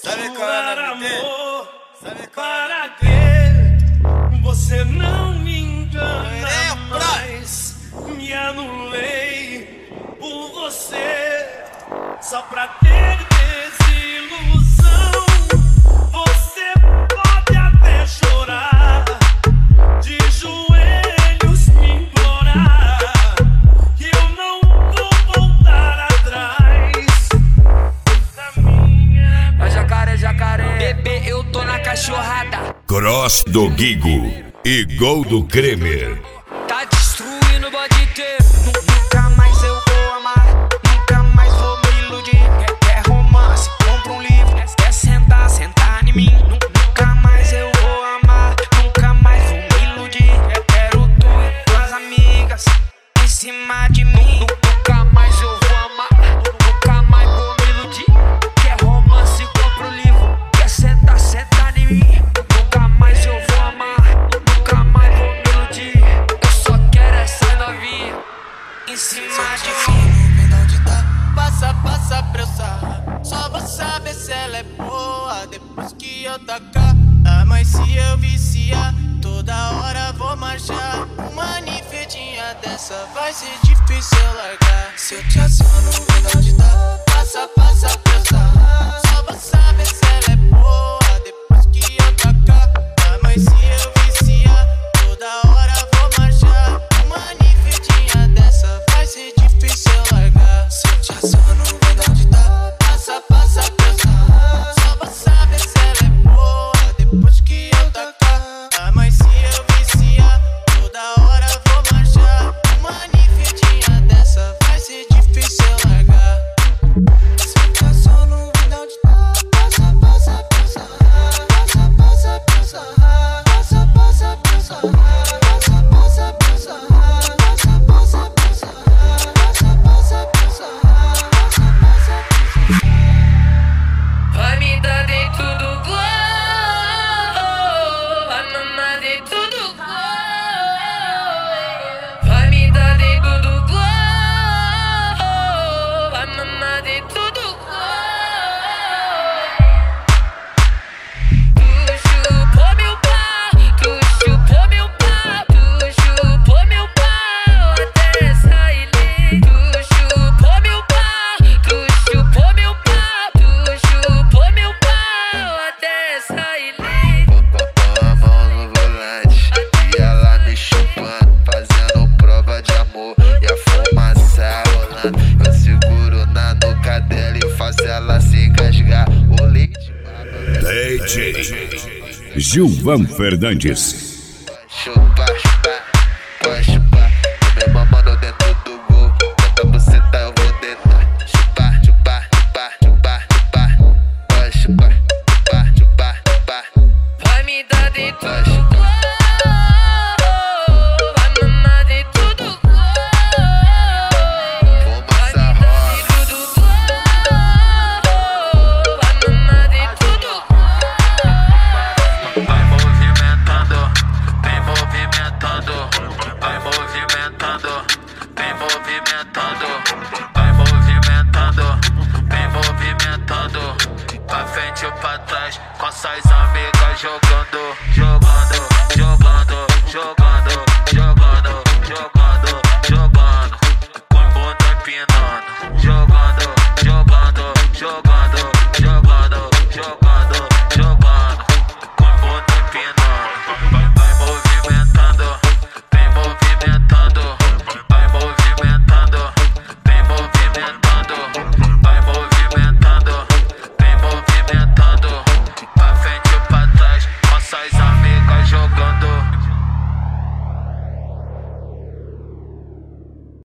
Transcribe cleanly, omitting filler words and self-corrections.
Sabe qual é o nome dele? Amor, Sabe qual é o para nome dele? que você não me engana mais? Me anulei por você, só pra ter desilusão. Você pode até chorar, de joelhos me implorar, que eu não vou voltar atrás da minha. Mas jacaré, bebê, eu tô na cachorrada. Cross do Guigo e gol do Kremer. Tá destruindo o bode inteiro. Nunca mais eu vou amar, nunca mais vou me iludir. Quer romance, compra um livro. Quer sentar em mim. Nunca mais eu vou amar, nunca mais vou me iludir. Quero tu e tuas amigas em cima de mim. Nunca mais eu vou amar, nunca mais vou me iludir. Quer romance, compra um livro. Quer sentar em mim. Nunca mais eu vou amar, nunca mais vou me iludir. Eu só quero essa novinha em cima de mim. Passa pra eu sarrar. Só vou saber se ela é boa depois que eu tacar. Ah, mas se eu viciar, toda hora vou marchar. Uma ninfedinha dessa vai ser difícil eu largar. Se eu te assono, vem de onde tá. Passa pra eu sarrar. Só vou saber se ela é boa depois que eu tacar. Ah, mas se eu viciar, toda hora vou marchar. Uma ninfedinha dessa vai ser difícil eu largar. Se eu te assono, vem de onde tá. Passa pra eu sarrar. Só vou saber se ela é boa depois que eu tacar. Ah, mas se eu viciar, toda hora vou marchar. Uma ninfedinha dessa vai ser difícil eu largar. Se eu te assono, vem de onde tá. Passa pra eu sarrar. Passa pra eu sarrar. Passa pra eu sarrar. Passa pra eu sarrar. Passa pra eu sarrar. Vai me dar dentro do gol, vai mamar dentro do gol. Vai me dar dentro do gol, vai mamar dentro do gol. Tu chupou meu pau, tu chupou meu pau, tu chupou meu pau até sair livre. Tu chupou meu pau, tu chupou meu pau, tu chupou meu pau até sair livre. Com a mão no volante e ela me chupando, fazendo prova de amor e a fumaça rolando. Eu seguro na nuca dela e faço ela se engasgar. O leite DJ Gilvan Fernandes. chupar, pode chupar. Tô me mamando dentro do gol. Bota buceta, eu vou deitar. Chupar, pode chupar, chupar. Vai me dar dentro Vai do chupar. gol, vai mamar dentro do gol. Vai Fumaça me dar rola. dentro do gol, vai mamar dentro do gol. Vai movimentando, vem movimentando, vai movimentando, vem movimentando, vai movimentando, vem movimentando, pra frente ou pra trás, com suas amigas jogando, jogando, jogando, jogando, jogando, jogando, jogando, com a bunda empinando, jogando, jogando, jogando, jogando, jogando, jogando, com a bunda empinando. Vai movimentando, vem movimentando, vai movimentando, vem movimentando,